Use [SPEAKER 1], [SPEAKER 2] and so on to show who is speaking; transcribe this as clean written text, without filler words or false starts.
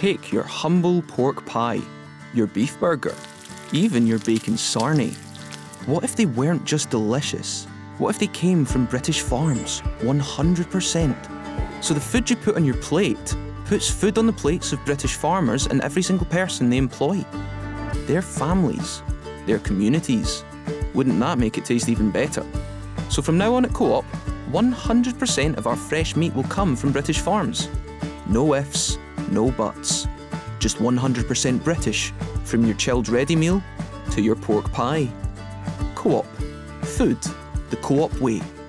[SPEAKER 1] Take your humble pork pie, your beef burger, even your bacon sarnie. What if they weren't just delicious? What if they came from British farms, 100%? So the food you put on your plate puts food on the plates of British farmers and every single person they employ. Their families, their communities. Wouldn't that make it taste even better? So from now on at Co-op, 100% of our fresh meat will come from British farms. No ifs, no buts. Just 100% British, from your chilled ready meal to your pork pie. Co-op. Food the Co-op way.